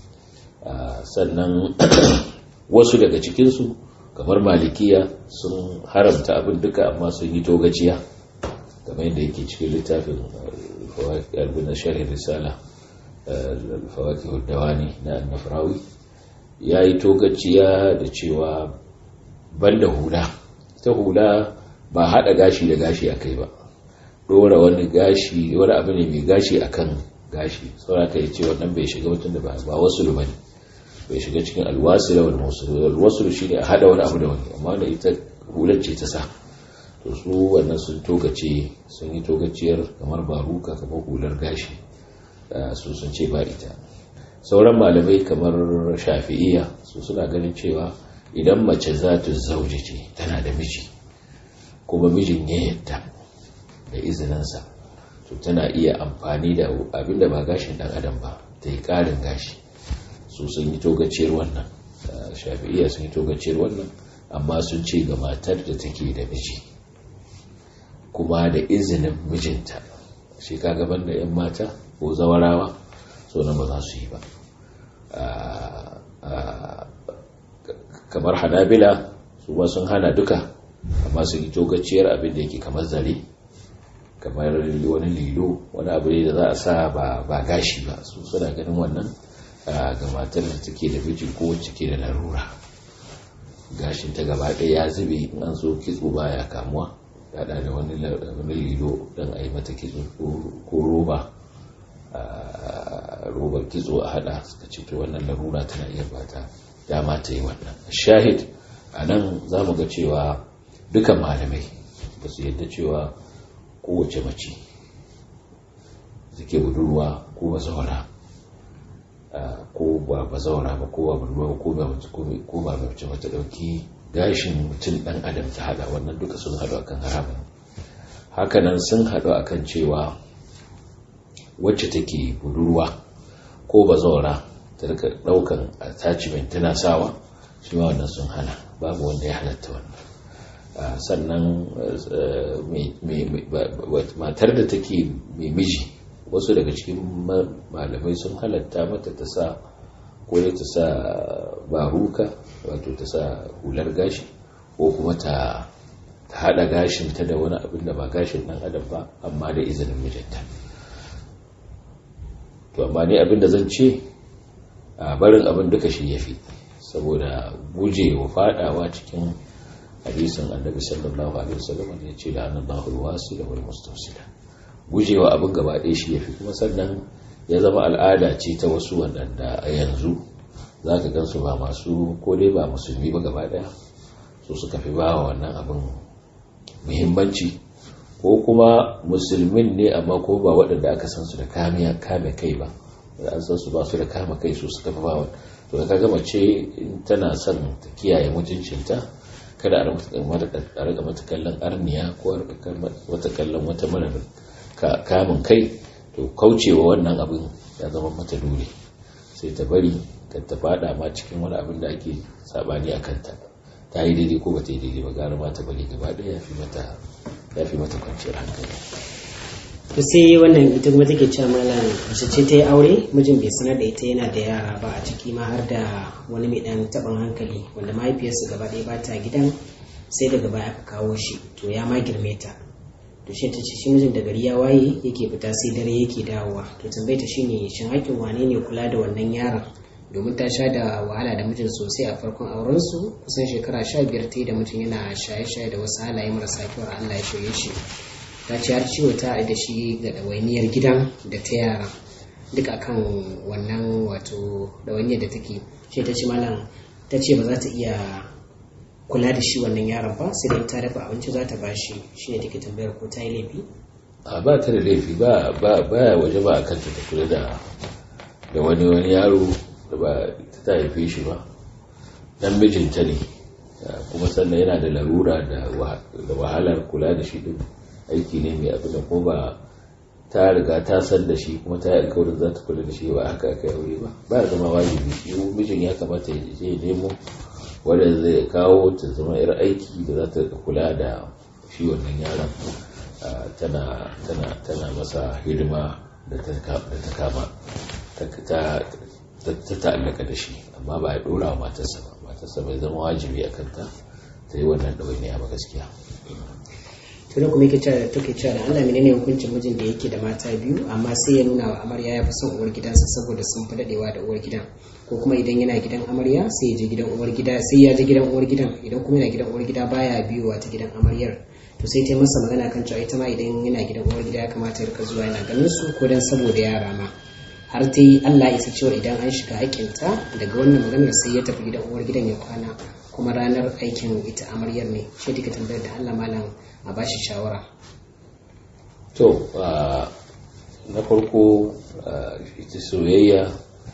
Sannan wasu daga cikin su kamar malikiya sun haramta abin duka amma sun yi togaciya, kamar yadda yake cikin littafin albina sharhin risala al-fawakih ad-dawani na an-nafrawi, yayi togaciya da cewa banda hula. Ta hula ba hada gashi da gashi akai ba, dora wani gashi wani abu ne mai gashi akan gashi, saboda kai ce wannan bai shiga mutum da ba wasu bane, bai shiga cikin alwasila wal mawsul. Alwaslu shine a hada wani abu da wani, amma da ita hular ce ta sa, to su wannan sun yi togaciyar kamar baruka, kamar hular gashi, su sun ce ba ita. Sauran malamai kamar shafi'iyya su suna ganin cewa idan mace za ta zauje ce, tana da miji kuma mijin ya yadda da izininsa, to tana iya amfani da abinda ba gashin dan adam ba ta yi karin gashi. Su sun yi togaciyar wannan, shafi'iyya sun yi togaciyar wannan, amma sun ce ga matar da take da miji kuma da izinin mijinta, shi ka gaban da 'yan mata ko zawarawa so nan ba za su yi ba. Kamar hanabila su ba sun hana duka, amma sun yi togaciyar abin da yake kamar zare, kamar wani lilo, wani abu ne da za a sa ba gashi ba. Su suna ganin wannan ga matar da take da miji ko wacce ke da larura, gashin ta gaba ɗaya ya zube, in an so kitso baya kamuwa, hada da wani lilo don a yi mata kitso ko robar kitso a hada. Suka ce to wannan larura tana iya bata dama ta yi wannan. Shahid a nan za mu ga cewa dukan malamai ba su yadda cewa kowace mace suke budurwa ko bazawara ko ba bazawara ba ko ba budurwa ko ba mace mata dauki gashin mutum dan adam ta hada, wannan duka sun hadu akan haramun. Hakanan sun hadu akan cewa wacce take budurwa ko bazawara ta rika daukan attachment tana sawa, shi ma wannan sun hana, babu wanda ya halatta wannan. Sannan matar da take mai miji, wasu daga cikin malamai sun halatta mata ta sa ko ta sa baruka, wato ta sa hular gashi, ko kuma ta hada gashin ta da wani abin da ba gashin dan adam ba, amma da izinin mijinta. To amma ne abin da zan ce barin abin duka shi yafi, saboda gujewa fadawa cikin hadisin annabi sallallahu alaihi wasallam da ya ce da annallahu alwasila wal mustawsila. Gujewa abin gaba ɗaya shi yafi, kuma sannan ya zama al'ada ce ta wasu waɗanda a yanzu za ka gansu ba masu ko dai ba musulmi ba gaba ɗaya, su suka fi bawa wannan abin muhimmanci, ko kuma musulmin ne amma ko ba waɗanda aka san su da kame kai ba, da an san su ba su da kame kai, su suka fi bawa. To ka gama ce tana son ta kiyaye mutuncinta, kada a rika mata kallon arniya ko a rika mata kallon wata mara kamun kai, to kaucewa wannan abin ya zama mata dole, sai ta bari kan ta fada ma cikin wani abin da ake sabani a kanta, ta yi daidai ko ba ta yi daidai ba, gara ma ta bari gaba ɗaya ya fi mata kwanciyar hankali. to sai wannan ita kuma take cewa malam mace ce ta yi aure, mijin bai sanar da ita yana da yara ba, a ciki ma har da wani mai dan taɓin hankali wanda mahaifiyarsa gaba ɗaya ba ta gidan, sai daga baya aka kawo shi, to ya ma girme ta. To shi ta ce shi mijin da gari ya waye yake fita sai dare yake dawowa, to tambayar ta shine shin haƙƙin wane ne kula da wannan yaron, domin ta sha da wahala da mijin sosai a farkon auren su, kusan shekara 15 ta yi da mijin yana shaye-shaye da wasu halaye marasa kyau, Allah ya shirye shi. Ta ce har ciwo ta da shi ga ɗawainiyar gidan da ta yara, duk akan wannan wato ɗawainiyar da take. Shi ta ce malam, ta ce ba za ta iya kula da shi wannan yaron ba, sai dai ta dafa abinci za ta ba shi. Shi ne take tambayar ko ta yi laifi? A ba ta da laifi, ba ya waje ba a kanta ta kula da wani yaro da ba ta haife shi ba, dan mijinta ne, kuma sannan yana da larura da wahalar kula da shi din, aiki ne mai abin da ko ba ta riga ta san da shi kuma ta yi alkawarin za ta kula da shi ba haka aka aure ba ya zama wajibi. shi mijin ya kamata ya je nemo wanda zai kawo ta zama yar aiki da za ta kula da shi wannan yaron, tana masa hidima da ta kama ta ta'allaka da shi, amma ba ya dora wa matarsa bai zama wajibi a kanta ta yi wannan ɗawainiya ba gaskiya. tunan kuma take cewa da Allah menene hukuncin mijin da yake da mata biyu amma sai ya nuna wa amarya ya fi son uwar gidansa saboda sun fi dadewa da uwar gidan, ko kuma idan yana gidan amarya sai ya je gidan uwar gida, sai ya je gidan uwar gidan, idan kuma yana gidan uwar gida baya biyowa ta gidan amaryar. To sai ta masa magana kan cewa ita ma idan yana gidan uwar gida ya kamata ya rika zuwa yana ganin su, ko dan saboda yara ma. Har ta yi Allah isa cewa idan an shiga haƙƙinta daga wannan maganar sai ya tafi gidan uwar gidan ya kwana, kuma ranar aikin ita amaryar ne. Shi take tambayar da Allah malam a bashi shawara. To na farko ita soyayya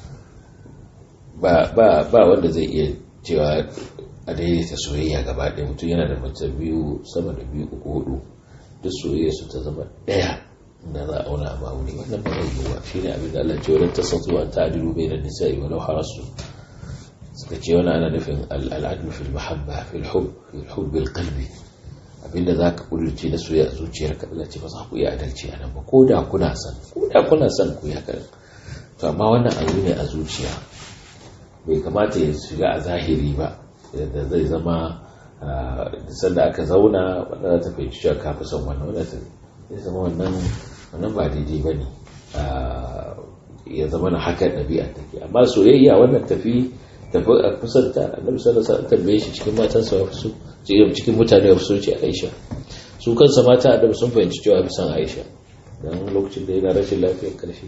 ba wanda zai iya cewa a daidaita soyayya gaba ɗaya. Mutum yana da mace biyu, sama da biyu, uku, hudu, duk soyayya su ta zama ɗaya da za a auna a ma'auni, wannan ba zai yiwuwa. shi ne abin da Allah ce wadda ta sautu an ta'adilu bai da nisa'i walau harasu, suka ce wani ana nufin al'adu fil mahabba fil hub bil qalbi, abinda za ka kudurce na soyayya a zuciyarka. Allah ce ba za ku iya adalci a nan ba, ko da kuna son ku yi haka. To amma wannan abu ne a zuciya, bai kamata ya shiga a zahiri ba, yadda zai zama da sanda aka zauna wanda za ta fahimci cewa ka fi son wannan, wanda zai zama wannan ba daidai ba ne, ya zama na haka ɗabi'a take. amma soyayya wannan tafi a kusanta. Annabi sallallahu alaihi wasallam tambaye shi cikin matansa ya fi so, cikin mutane ya fi so ce Aisha. Su kansa mata Annabi sun fahimci cewa fi son Aisha, dan lokacin da yana rashin lafiyar karshe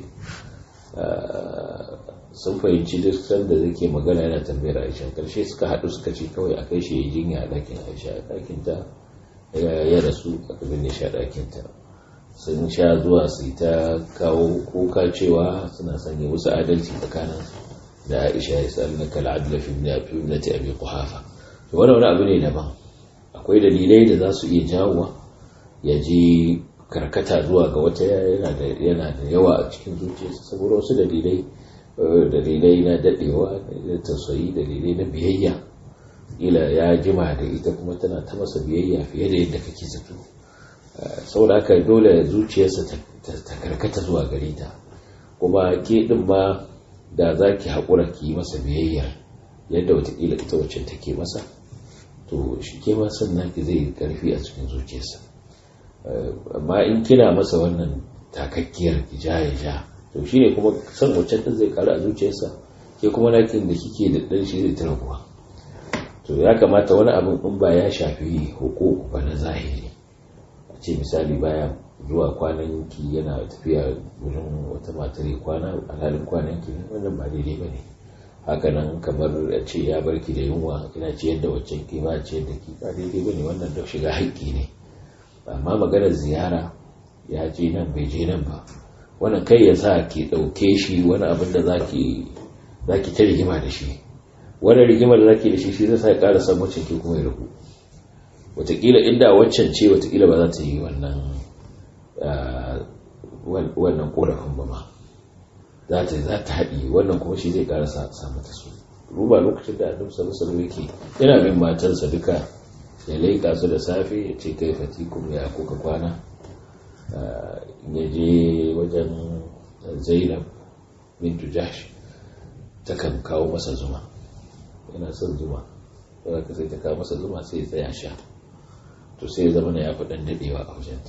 sun fahimci duk sanda zake magana yana tambayar Aisha. Karshe suka haɗu suka ce kawai a kai shi ya jinya a ɗakin Aisha, a ɗakin ta ya rasu, aka binne shi a ɗakin ta. Sun sha zuwa su ta kawo kuka cewa suna sanya wasu adalci tsakanin da Aisha, ya sa'alnaka al'adla fi ibnati Abi Quhafa. To wannan wani abu ne daban. Akwai dalilai da za su iya jawowa ya ji karkata zuwa ga wata, yana da yawa a cikin zuciyarsa saboda wasu dalilai na dadewa, da tausayi, dalilai na biyayya. Ila ya jima da ita kuma tana ta masa biyayya fiye da yadda kake zato, saboda haka dole zuciyarsa ta karkata zuwa gare ta. kuma ke din ma da za ki haƙura ki yi masa biyayya yadda watakila ita wacce take masa, to shi ke ma sannan ki zai karfi a cikin zuciyarsa. Amma in kina masa wannan takakkiyar ki ja to shi ne kuma san wacce ɗin zai ƙaru a zuciyarsa, ke kuma nakin da kike da ɗan shi zai tarakuwa. To ya kamata wani abin in ba ya shafi hukuku ba na zahiri, a ce misali baya zuwa kwanan ki yana tafiya wurin wata matar kwana alhalin kwanan ki, wannan ba daidai ba ne. Haka nan kamar a ce ya barki da yunwa ina ciyar da waccan ki ba ciyar da ki, ba daidai ba ne, wannan da shiga haƙƙi ne. Amma maganar ziyara ya je nan bai je nan ba, wannan kai ya sa ki ɗauke shi wani abin da za ki ta rigima da shi. Wani rigimar da za ki da shi zai sa ya ƙara san wacce ke kuma ya rabu. watakila inda waccan ce watakila ba za ta yi wannan korafin ba ma, za ta haɗi wannan kuma shi zai ƙara samu ta su. Ruba lokacin da annabi sallallahu alaihi wasallam yana bin matarsa duka, ya laika su da safe ya ce kai fatikum ya kuka kwana, ya je wajen Zainab bintu Jahsh takan kawo masa zuma, yana son zuma, saboda sai ta kawo masa zuma sai ya tsaya sha, to sai ya zama ya fi ɗan daɗewa a wajenta.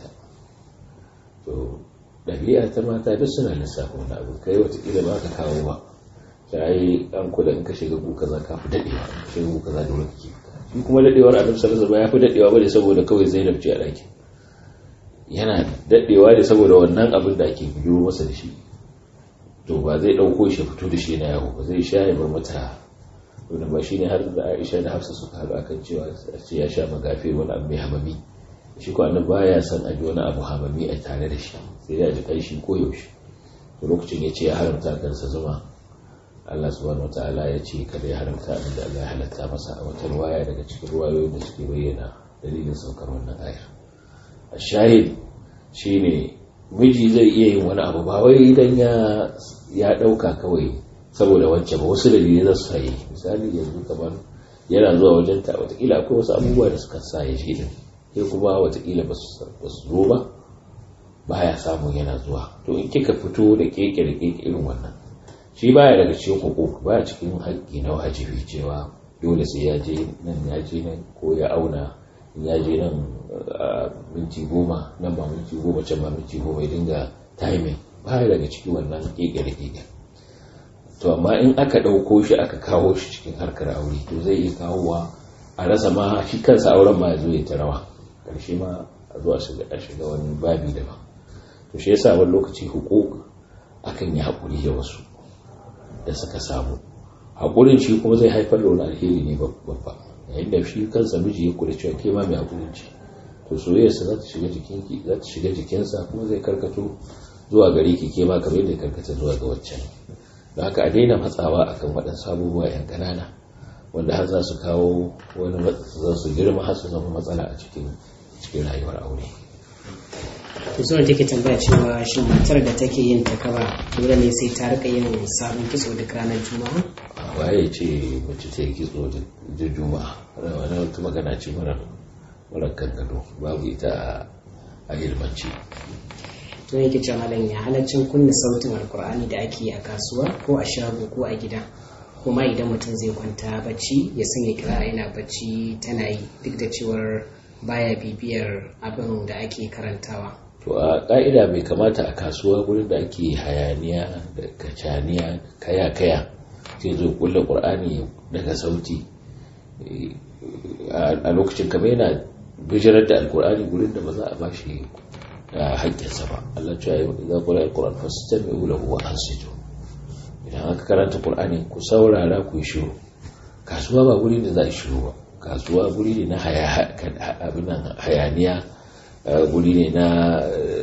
To ɗabi'a ta mata duk suna lissafa wani abu, kai watakila ba ka kawo ba, ta yi an kula in ka shiga kuka za ka fi daɗewa, shiga kuka za da wani kake shi kuma daɗewar annabi sallallahu alaihi wasallam ya fi daɗewa ba ne saboda kawai Zainab ce a ɗaki, yana daɗewa ne saboda wannan abin da ake biyo masa da shi, to ba zai ɗauko shi fito da shi na yawo ba, zai sha ya bar mata. wanda ba shi ne har da Aisha da Hafsa suka haɗu akan cewa ce ya sha magafe wani abu mai hamami, shi ko annabi baya son a ji wani abu hamami a tare da shi, sai ya ji ƙanshi ko yaushe. To lokacin ya ce ya haramta kansa zuma, Allah subhanahu wataala ya ce kada ya haramta abin da Allah ya halatta masa a wata ruwaya daga cikin ruwayoyin da suke bayyana dalilin saukar wannan ayar. A shahid shine miji zai iya yin wani abu ba wai idan ya ɗauka kawai saboda wancan ba, wasu dalilai za su sayi. Misali yanzu kamar yana zuwa wajen ta, watakila akwai wasu abubuwa da suka sa ya shi din, sai kuma watakila ba su zo ba, baya samun yana zuwa. To in kika fito da keke irin wannan, shi baya daga cikin hukuk, baya cikin haƙƙi na wajibi cewa dole sai ya je nan ko ya auna in ya je nan minti 10 nan ba minti 10 can ba minti 10 ya dinga timing, baya daga cikin wannan keke. To amma in aka ɗauko shi aka kawo shi cikin harkar aure, to zai iya kawowa a rasa ma shi kansa auren ma ya zo ya ta rawa, ƙarshe ma a zo a shiga wani babi daban. To shi yasa wani lokaci hukuk akan yi haƙuri da wasu da suka samu, haƙurin shi kuma zai haifar da wani alheri ne babba, yayin da shi kansa miji ya kula cewa ke ma mai haƙurin ce, to soyayyarsa za ta shiga jikinki, za ta shiga jikinsa, kuma zai karkato zuwa gare ki ke ma kamar yadda ya karkata zuwa ga waccan. Da haka a daina matsawa akan waɗansu abubuwa yan ƙanana wanda har za su kawo wani za su girma har su zama matsala a cikin rayuwar aure. to sai take tambaya cewa shin matar da take yin takaba dole ne sai ta rika yin sabon kitso duk ranar juma'a? Waye ce mace ta yi kitso da juma'a? Wani wata magana ce mara kankano, babu ita a ilmanci. to yake cewa malam ya halaccin kunna sautin alkur'ani da ake a kasuwa ko a shago ko a gida, kuma idan mutum zai kwanta bacci ya sanya kira yana bacci tana yi duk da cewar baya bibiyar abin da ake karantawa. To a ƙa'ida bai kamata a kasuwa gurin da ake hayaniya da kacaniya kaya sai zo kulla ƙur'ani daga sauti a lokacin kamar yana bijirar da alkur'ani gurin da ba za a bashi haƙƙinsa ba. Allah ya yi idan qura alquran fastami'u lahu wa ansitu, idan aka karanta qur'ani ku saurara ku yi shiru. Kasuwa ba guri da za a shiru ba, kasuwa guri ne na hayaniya, guri ne na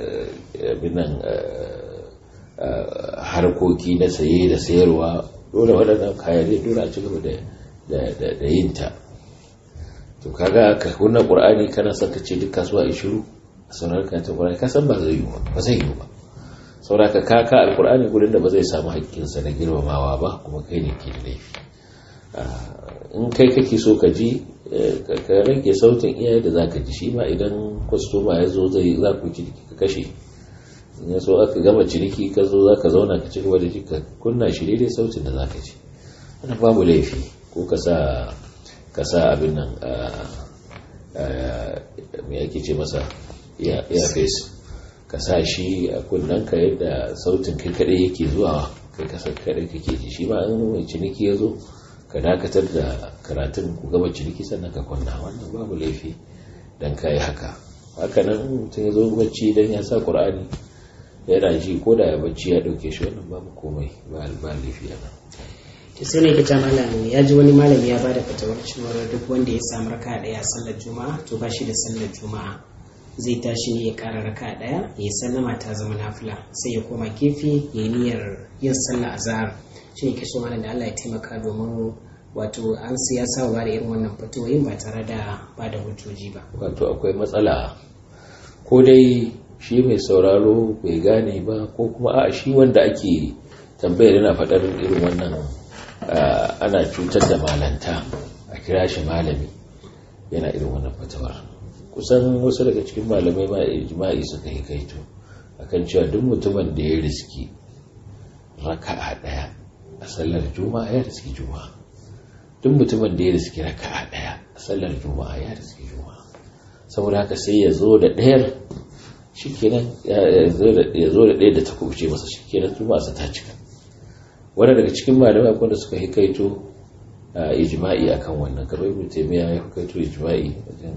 harkoki na saye da sayarwa, dole waɗannan hayaniya dole a ci gaba da yin ta. To kaga ka kunna qur'ani kana saka ce duk kasuwa yi shiru sauran ka ta Qur'ani ka san ba zai yi ba sauraka kaka alqur'ani gurin da ba zai samu haƙƙinsa na girmamawa ba, kuma kai ne ke da laifi. In kai kake so ka ji ka rage sautin iyaye da zaka ji, shi ma idan kwastoma ya zo za ku ci ka kashe, in ya so aka gama ciniki ka zo zaka zauna ka ci gaba da ji ka kunna shi daidai sautin da zaka ji, wannan babu laifi. Ko ka sa abin nan me yake ce masa earpiece, ka sa shi a kunnanka yadda sautin kai kadai yake zuwa, kai kasar kadai kake ji. Shi ma in mai ciniki ya zo ka dakatar da karatun ku gaba ciniki sannan ka kunna, wannan babu laifi dan kai haka. Haka nan mutum ya zo bacci dan ya sa Qur'ani yana ji, ko da ya bacci ya dauke shi, wannan babu komai, ba laifi yana. to sai ne kita malam ya ji wani malami ya bada fatawar cewa duk wanda ya samu raka daya sallar juma'a to ba shi da sallar juma'a, zai tashi ne ya kara raka daya ya sallama ta zama nafila, sai ya koma gefe ya yi niyyar yin sallar azhar. shi ne kiso malam da Allah ya taimaka domin wato an ya saba ba da irin wannan fatoyin ba tare da ba da hujjoji ba. Wato akwai matsala, ko dai shi mai sauraro bai gane ba, ko kuma a shi wanda ake tambayar yana faɗar irin wannan ana cutar da malanta a kira shi malami yana irin wannan fatawar. Kusan wasu daga cikin malamai ma ijma'i suka yi kaito akan cewa duk mutumin da ya riski raka'a daya a sallar juma'a ya riski juma'a. Duk mutumin da ya riski raka'a daya a sallar juma'a ya riski juma'a. Saboda haka sai ya zo da ɗayar shikenan, ya zo da ɗaya da ta kubuce masa shikenan juma'a sa ta cika. Wanda daga cikin malamai akwai da suka yi kaito ijma'i akan wannan, kamar Ibn Taymiyyah ya kaito ijma'i,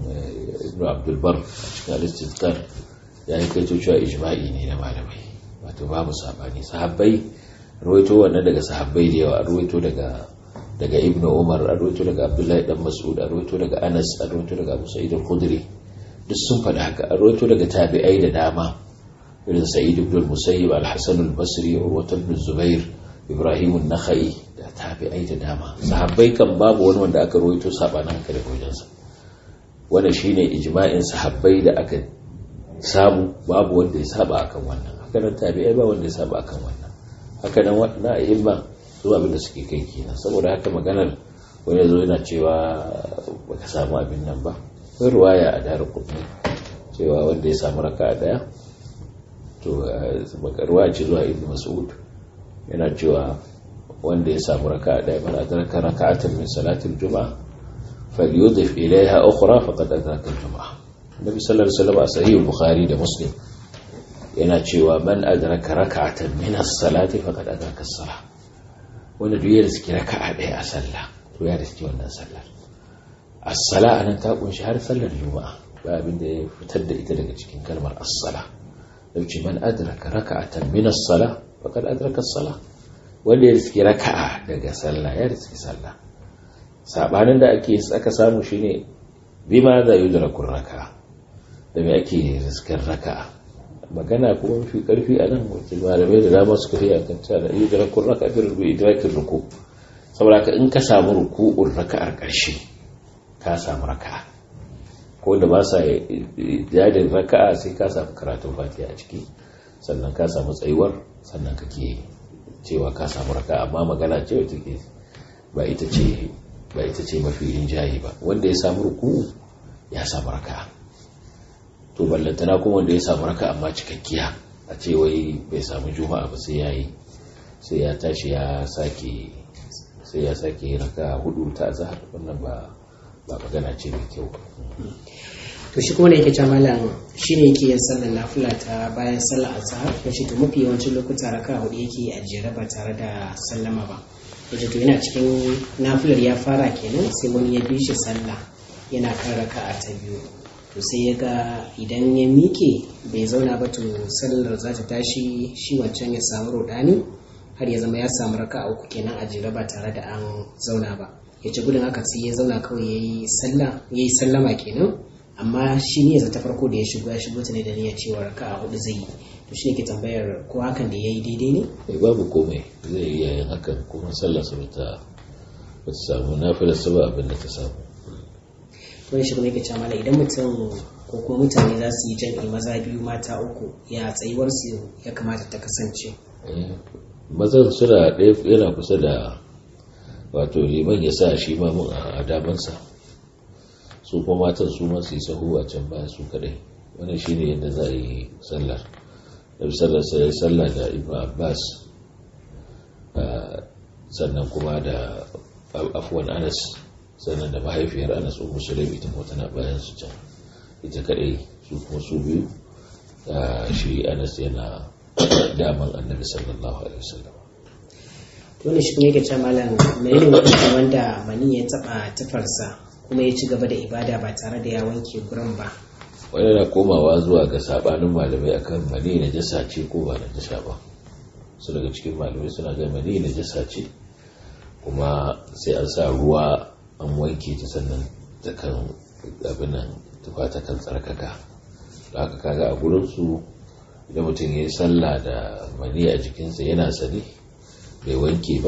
Ibn Abdul Barr cikin al-Istizkar ya yi kaito cewa ijma'i ne na malamai, wato babu sabani. Sahabbai ruwaito wannan daga sahabbai da yawa, ruwaito daga Ibn Umar, ruwaito daga Abdullahi dan Mas'ud, ruwaito daga Anas, ruwaito daga Abu Sa'id al-Khudri, duk sun faɗa haka. Ruwaito daga tabi'ai da dama irin Sa'id ibn al-Musayyib, al-Hasan al-Basri, Urwa ibn Zubair, Ibrahim an-Nakhai, da tabi'ai da dama. Sahabbai kan babu wani wanda aka ruwaito sabanin haka daga wajensa. Wannan shine ijma'in sahabbai da aka samu, babu wanda ya saba akan wannan. Haka nan tabi'ai ba wanda ya saba akan wannan. Haka nan wannan a'imma su abin da suke kai kenan. Saboda haka maganar wani zo yana cewa baka samu abin nan ba, akwai ruwaya a Daraqutni cewa wanda ya samu raka'a daya, to ruwaya ce zuwa Ibn Mas'ud yana cewa wanda ya samu raka'a daya, man adraka raka'atan min salatil juma'a falyudif ilayha ukhra faqad adraka al-jum'ah. Nabi sallallahu alaihi wasallam a sahih Bukhari da Muslim yana cewa man adraka raka'atan min as-salati faqad adraka as-salah. Wanda duk ya riski raka'a daya a sallah to ya riski wannan sallar. As-salah anan ta kunshi har sallar juma'a, ba abin da ya fitar da ita daga cikin kalmar as-salah. Dauki man adraka raka'atan min as-salah faqad adraka as-salah. Wanda ya riski raka'a daga sallah ya riski sallah. Sabanin da aka samu shine bima za yudraku raka'a, da me ake riskar raka'a. Magana kuma mafi karfi a nan wacce malamai da dama suka yi akan cewa da yudraku raka'a bi idrakin ruku. Saboda ka in ka samu ruku'ur raka'ar karshe ka samu raka'a, ko da ba sa jadin raka'a sai ka samu karatun Fatiha a ciki, sannan ka samu tsayuwar, sannan kake cewa ka samu raka'a. Amma magana ce wacce ke ba ita ce mafi rinjaye ba. Wanda ya samu ruku'u ya samu raka'a, to ballantana kuma wanda ya samu raka'a amma cikakkiya, a ce wai bai samu juma'a ba sai ya tashi ya sake raka'a hudu ta azhar. Wannan ba magana ce mai kyau ba. To shi kuma ne yake cewa malam shine yake yin sallar nafila ta bayan sallar azhar, yace to mafi yawancin lokuta raka'a hudu yake a jere ba tare da sallama ba. Yace to yana cikin nafilar ya fara kenan sai wani ya bi shi sallah yana kan raka'a ta biyu, to sai ya ga idan ya mike bai zauna ba to sallar za ta tashi, shi wancan ya samu rudani har ya zama ya samu raka'a uku kenan a jere ba tare da an zauna ba. Yace gudun haka sai ya zauna kawai yayi sallama kenan, amma shi ne ta farko da ya shigo ta ne da niyyar cewa raka'a hudu zai yi. To shi ne ke tambayar ko hakan da yayi daidai ne? Babu komai, zai iya yin hakan kuma sallar sa bata samu nafilar sa ba abin da ta samu. Wani shi kuma yake cewa mala idan mutum ko kuma mutane za su yi jam'i maza biyu mata uku, ya tsayuwar su ya kamata ta kasance? Mazan suna ɗaya yana kusa da wato liman ya sa shi ma mun a damansa, su kuma matan su ma su yi sahu a can baya su kadai. Wannan shine yadda za a yi sallar. Nabi sallallahu alaihi wasallam da Ibn Abbas, sannan kuma da afwan Anas, sannan da mahaifiyar Anas Ummu Sulaim ita kuma tana bayan su can ita kadai, su kuma su biyu, shi Anas yana daman Annabi sallallahu alaihi wasallam. To ne shi kuma yake cewa malam menene mutum wanda mani ya taba tufarsa kuma ya ci gaba da ibada ba tare da ya wanke gurin ba? Wani na komawa zuwa ga sabanin malamai akan mani na jasa ce ko ba na jasa ba. Su daga cikin malamai suna ga mani na jasa ce, kuma sai an sa ruwa an wanke ta sannan ta kan abin nan tufa ta kan tsarkaka. Da haka kaga a gurin su idan mutum ya yi sallah da mani a jikinsa yana sani bai wanke ba,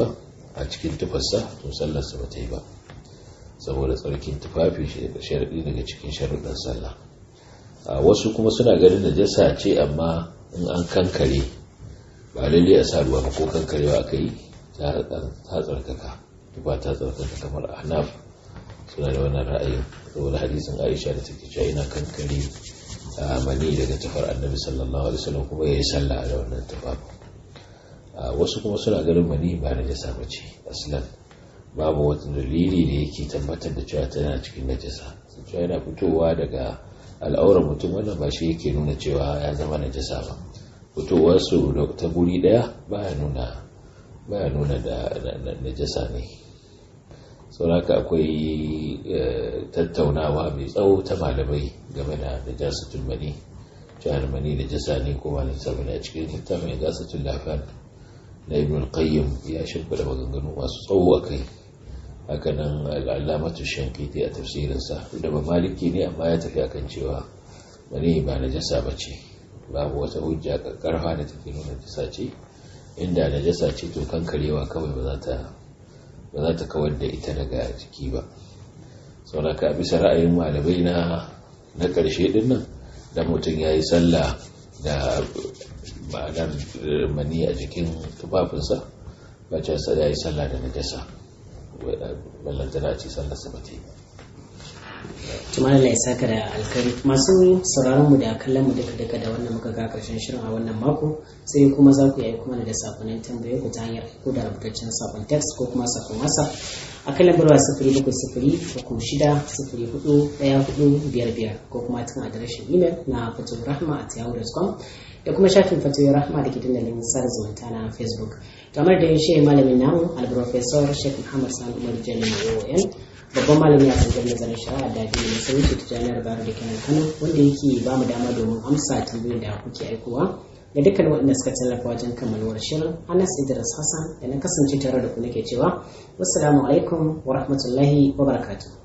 a cikin tufarsa to sallarsa ba ta yi ba, saboda tsarkin tufafi sharaɗi daga cikin sharuɗan sallah. Wasu kuma suna ganin najasa ce amma in an kankare ba lalle a sa ruwa ba, ko kankarewa aka yi ta tsarkaka, tufa ta tsarkaka, kamar Ahnaf suna da wannan ra'ayin saboda hadisin Aisha da take cewa ina kankare mani daga tufar Annabi sallallahu alaihi wasallam kuma yayi sallah da wannan tufa. Wasu kuma suna ganin mani ba najasa bace aslan, babu wata dalili da yake tabbatar da cewa tana cikin najasa. Sai cewa yana fitowa daga al'aurar mutum, wannan ba shi yake nuna cewa ya zama najasa ba. Fitowar su ta guri daya baya nuna da najasa ne. Sauraka akwai tattaunawa mai tsawo ta malamai game da najasatul mani, cewa mani najasa ne ko ba najasa bane. A cikin littafin Igasatul Lahfan na Ibn al-Qayyim ya shimfida maganganu masu tsawo akai. Haka nan al-Allamatu Shanqiti a tafsirinsa da ba maliki ne amma ya tafi akan cewa mani ba najasa bace, babu wata hujja karfa da take nuna najasa ce. Inda najasa ce to kankarewa kawai ba za ta kawar da ita daga jiki ba. Sauraka bisa ra'ayin malamai na ƙarshe din nan, da mutum ya yi sallah da ma'anar mani a jikin tufafinsa, ba ce ya yi sallah da najasa, ballantana ce sallar sabati. tumar Allah ya saka da alkari. Masu sauraron mu da kallon mu duka da wannan muka ga karshen shirin a wannan mako, sai kuma za ku yi aiko mana da sakonnin tambaye ku ta hanyar aiko da rubutaccen sakon text ko kuma sakon WhatsApp a kan lambar 0703-04-1455 ko kuma cikin adireshin email na fatoyirrahma@yahoo.com da kuma shafin fatoyirrahma da ke dandalin sada zumunta na Facebook. Kamar da shi malamin namu al-Professor Sheikh Muhammad Sani Umar Jalil ON, babban malami a tsangar nazarin shari'a da addinin musulunci ta jami'ar Bayero da kenan Kano, wanda yake ba mu dama domin amsa tambayoyin da kuke aikowa. Da dukkan waɗanda suka tallafa wajen kammaluwar shirin, Anas Idris Hassan da na kasance tare da ku nake cewa wassalamu alaikum wa rahmatullahi wa barakatuh.